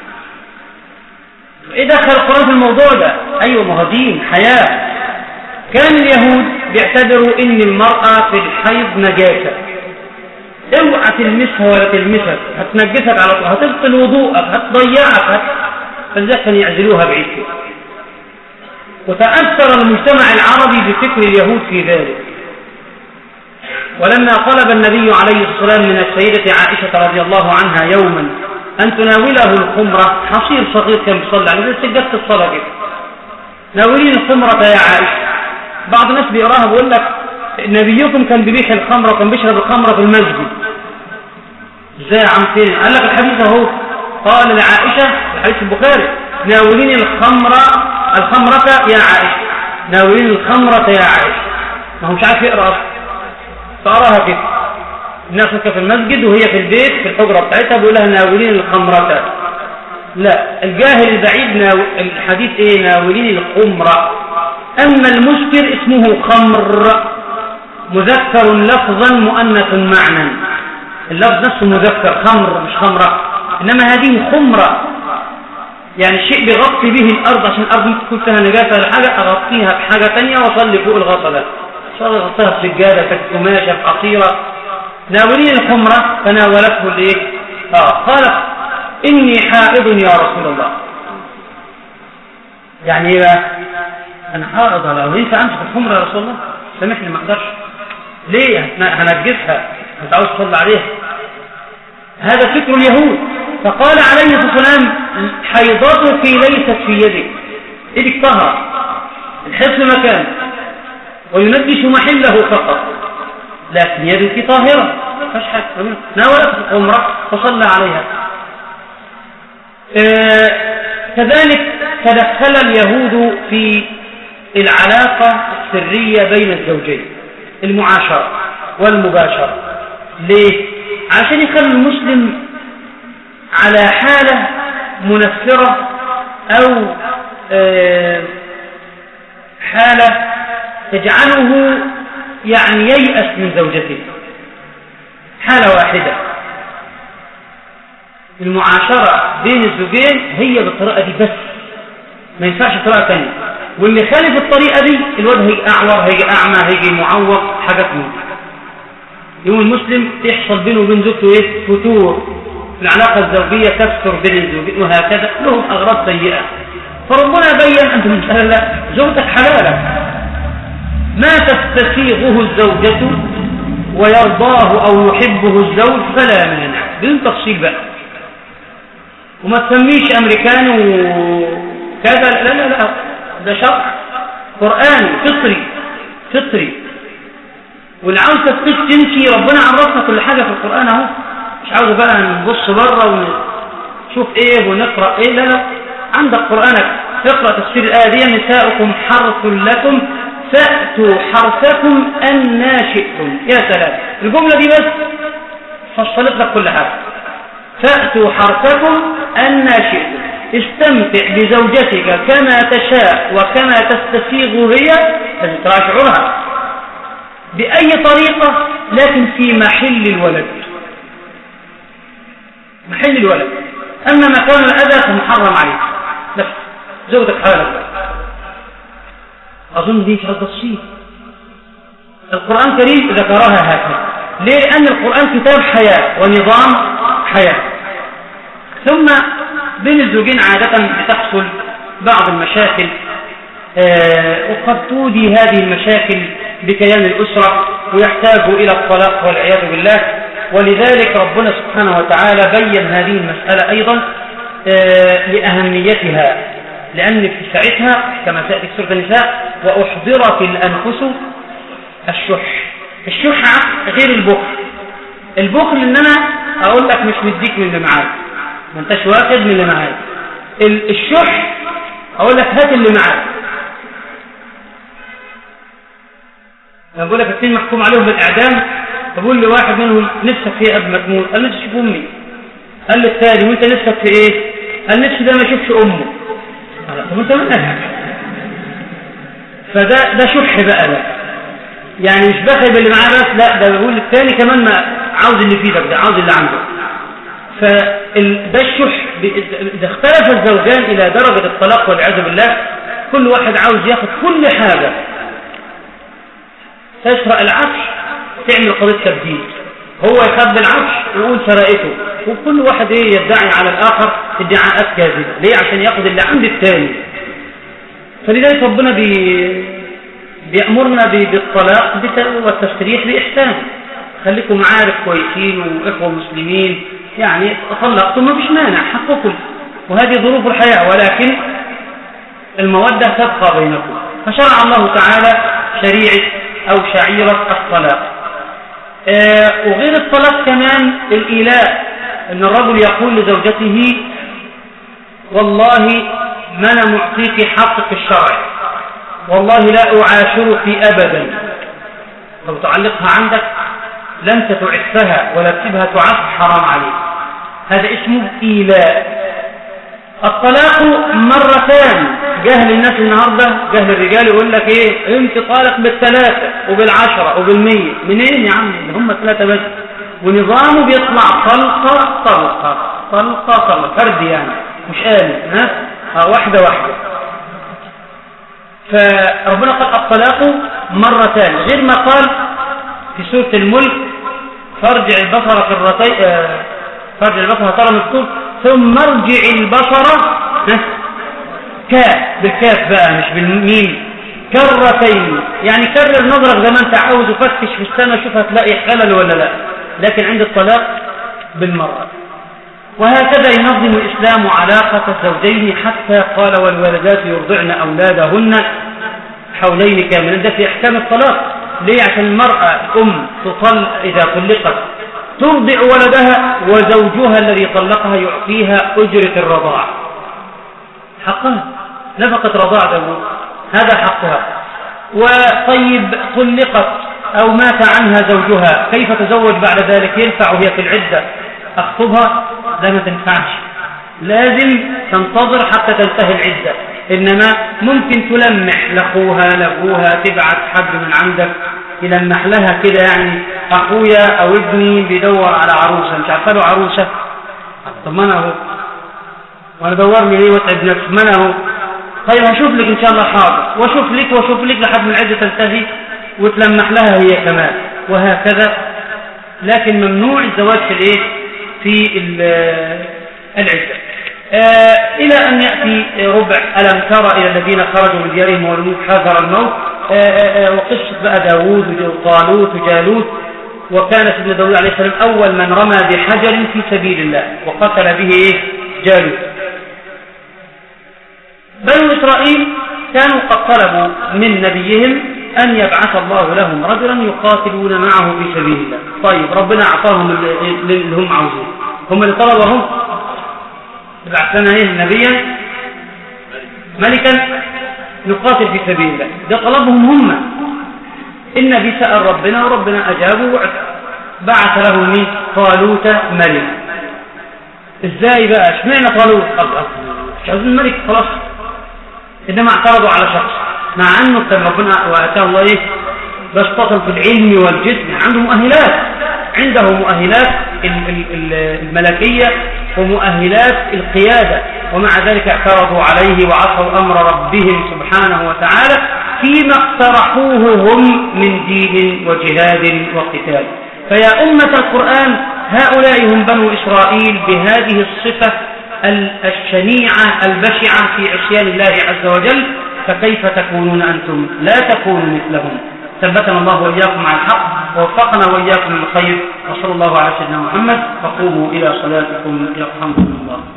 ايه دخل القرآن في الموضوع ده؟ ايوه ما هو دين حياة. كان اليهود بيعتبروا ان المرأة في الحيض نجاسة، اوعى تلمسها ولا تلمسك هتنجسك على طول، هتبطل وضوءك، هتضيعك هت... فلذلك كانوا يعزلوها بعيد كده. وتأثر المجتمع العربي بفكر اليهود في ذلك. ولما طلب النبي عليه الصلاة والسلام من السيدة عائشة رضي الله عنها يوما أن تناوله الخمرة، حصير صغير كان بيصلي عليه زي سجادة الصلاة كده، ناولين الخمرة يا عائشة. بعض الناس بيقراها بيقول لك نبيكم كان بيبيح الخمرة وكان بيشرب الخمرة في المسجد. ازاي يا عم فين؟ قال لك الحديث اهو، قال لعائشة الحديث البخاري ناولين الخمرة الخمرة يا عائشة، ناولين الخمرة يا عائشة. ما هو مش عارف يقرأ أصلا، فقراها كده. الناس في المسجد وهي في البيت في الحجرة بتاعتها بيقول لها ناولين الخمرة. لا، الجاهل البعيد ناو... الحديث ايه؟ ناولين الخمرة. أما المسكر اسمه خمر، مذكر لفظا مؤنث معنى. اللفظ نفسه مذكر خمر مش خمرة، إنما هذه خمرة يعني شيء بيغطي به الأرض عشان الأرض ممكن تكون فيها نجاسة ولا حاجة، أغطيها بحاجة تانية وأصلي فوق الغطا ده، صلي أغطيها في سجادة في قماشة في حصيرة. ناولين الخمرة فناولته الإيه؟ آه قالت إني حائض يا رسول الله. يعني إيه بقى؟ أنا حائض، لو ينفع أمسك الخمرة يا رسول الله؟ سامحني ما أقدرش. ليه؟ هنجسها، أنت عاوز تصلي عليها. هذا فكر اليهود. فقال عليه الصلاة والسلام حيضتك ليست في يدك، إيدك طهر، الحفظ مكان وينجس محله فقط، لكن يدك طاهرة فاش حاجة. ناولت الخمرة فصلى عليها. آه كذلك تدخل اليهود في العلاقة السرية بين الزوجين، المعاشرة والمباشرة. ليه؟ عشان يخلي المسلم على حالة منفرة أو آه حالة تجعله يعني ييأس من زوجته، حالة واحدة. المعاشرة بين الزوجين هي بالطريقة دي بس، ما ينفعش طريقة ثانية. واللي خالف الطريقة دي الواد هيجي أعور، هيجي أعمى، هيجي معوق، حاجات منه. يوم المسلم يحصل بينه وبين زوجته ايه؟ فتور، العلاقة الزوجية تكثر بين الزوجين وهكذا، لهم أغراض سيئة. فربنا بين أنت من سهل الله زوجتك حلالك، ما تستسيغه الزوجة ويرضاه أو يحبه الزوج فلا مانع، بدون تفصيل بقى. وما تسميش أمريكان وكذا، لا لا لا، ده شرع قرآني فطري فطري. واللي عاوز تفتش تمشي، ربنا عرفنا كل حاجة في القرآن اهو، مش عاوز بقى نبص بره ونشوف ايه ونقرأ ايه، لا لا، عندك قرآنك اقرأ تفسير الآية دي نساؤكم حرث لكم فأتوا حرثكم أن شئتم. يا سلام، الجملة دي بس فصلت لك كل حاجة. فأتوا حرثكم أن شئتم، استمتع بزوجتك كما تشاء وكما تستسيغ هي، لازم تراعي شعورها بأي طريقة، لكن في محل الولد، محل الولد. أما مكان الأذى فمحرم عليك، بس زوجتك حالك. أظن دي في التفصيل القرآن الكريم ذكرها هكذا. ليه؟ لأن القرآن كتاب حياة ونظام حياة. ثم بين الزوجين عادة بتحصل بعض المشاكل، آه وقد تودي هذه المشاكل بكيان الأسرة ويحتاج إلى الطلاق والعياذ بالله. ولذلك ربنا سبحانه وتعالى بين هذه المسألة أيضا آه لأهميتها، لأن في ساعتها كما تأتي في سورة النساء وأحضرت الأنفس الشح. الشح غير البخل. البخل إن أنا أقول لك مش مديك من اللي معاك، ما انتش واخد من اللي معاك. الشح أقول لك هات اللي معاك. أنا بقول لك الاثنين محكوم عليهم بالإعدام بقول لواحد منهم نفسك في أب ما تموت؟ قال نفسي أشوف أمي. قال للثاني وأنت نفسك في إيه؟ قال نفسي ده ما يشوفش أمه. قال طب أنت منك. فده ده شح بقى ده، يعني مش بخل باللي معاه بس، لا ده بيقول للثاني كمان ما عاوز اللي في ايدك ده، عاوز اللي عنده. فده الشح. إذا اختلف الزوجان إلى درجة الطلاق والعياذ بالله، كل واحد عاوز ياخد كل حاجة. تسرق العفش تعمل قضية تبديل، هو يخبي العفش ويقول سرقته، وكل واحد ايه يدعي على الآخر ادعاءات كاذبة. ليه؟ عشان ياخد اللي عند الثاني. فلذلك ربنا بي... بيأمرنا بالطلاق والتسريح بإحسان. خليكم معارف كويسين وإخوة مسلمين، يعني طلقتم ما فيش مانع، حقكم، وهذه ظروف الحياة، ولكن المودة تبقى بينكم. فشرع الله تعالى شريعة أو شعيرة الطلاق. آه وغير الطلاق كمان الإيلاء، أن الرجل يقول لزوجته والله ما أنا معطيك حقك الشرعي، والله لا أعاشرك أبدا، لو تعلقها عندك لن تعفها ولا تسيبها تعف، حرام عليك. هذا اسمه إيلاء. الطلاق مرتان. جهل الناس النهاردة، جهل الرجال يقول لك ايه انت طالق بالثلاثة وبالعشرة وبالمية. منين يا عم؟ هم ثلاثة بس، ونظامه بيطلع طلقة طلقة طلقة طلقة فرد، يعني مش آلي، ها واحدة واحدة. فربنا قال الطلاق مرتان، غير ما قال في سورة الملك فارجع البصر كرتين، آه فارجع البصر ترى مكتوب ثم ارجع البصر كاف بالكاف بقى مش بالميم، كرتين، يعني كرر نظرك زي ما انت عاوز وفتش في السماء شوف هتلاقي خلل ولا لا. لكن عند الطلاق بالمرة. وهكذا ينظم الإسلام علاقة الزوجين، حتى قال والوالدات يرضعن أولادهن حولين كاملين. ده في أحكام الطلاق. ليه؟ عشان المرأة أم تطل إذا طلقت ترضع ولدها، وزوجها الذي طلقها يعطيها أجرة الرضاعة، حقها نفقة رضاعة أبوه، هذا حقها. وطيب طلقت أو مات عنها زوجها، كيف تزوج بعد ذلك؟ ينفع وهي في العدة أخطبها؟ لا، ما تنفعش، لازم تنتظر حتى تنتهي العدة. إنما ممكن تلمح لأخوها لأبوها، تبعت حد من عندك يلمح لها كده، يعني أخويا أو ابني بيدور على عروسة، مش عارفة له عروسة، طب ما أنا أهو، وأنا دورني ليه واتعب نفسي؟ ما أنا أهو، طيب هشوف لك إن شاء الله، حاضر، وأشوف لك وأشوف لك لحد من العدة تنتهي وتلمح لها هي كمان، وهكذا. لكن ممنوع الزواج في الإيه؟ في العدة. آه إلى أن يأتي ربع ألم تر إلى الذين خرجوا من ديارهم والموت حذر الموت. آه آه وقصة بقى داوود وطالوت وجالوت. وكان سيدنا داوود عليه السلام أول من رمى بحجر في سبيل الله وقتل به إيه؟ جالوت. بنو إسرائيل كانوا قد طلبوا من نبيهم أن يبعث الله لهم رجلا يقاتلون معه في سبيل الله. طيب ربنا أعطاهم اللي هم عاوزين، هم اللي طلبوا، هم يبعث لنا ايه؟ نبيا ملكا نقاتل في سبيل الله. ده طلبهم هم. النبي سأل ربنا وربنا أجابه بعث له مين؟ طالوت ملك. ازاي بقى؟ اشمعنى طالوت؟ مش عاوزين ملك خلاص، انما اعترضوا على شخص، مع انه كان ربنا واتاه الله ايه؟ بسطة في العلم والجسم، عنده مؤهلات، عنده مؤهلات الملكية ومؤهلات القيادة، ومع ذلك اعترضوا عليه وعصوا أمر ربهم سبحانه وتعالى فيما اقترحوه هم من دين وجهاد وقتال. فيا أمة القرآن، هؤلاء هم بنو إسرائيل بهذه الصفة الشنيعة البشعة في عصيان الله عز وجل، فكيف تكونون أنتم؟ لا تكونوا مثلهم. ثبتنا الله وإياكم على الحق ووفقنا وإياكم للخير، وصلى الله على سيدنا محمد. فقوموا إلى صلاتكم يرحمكم الله.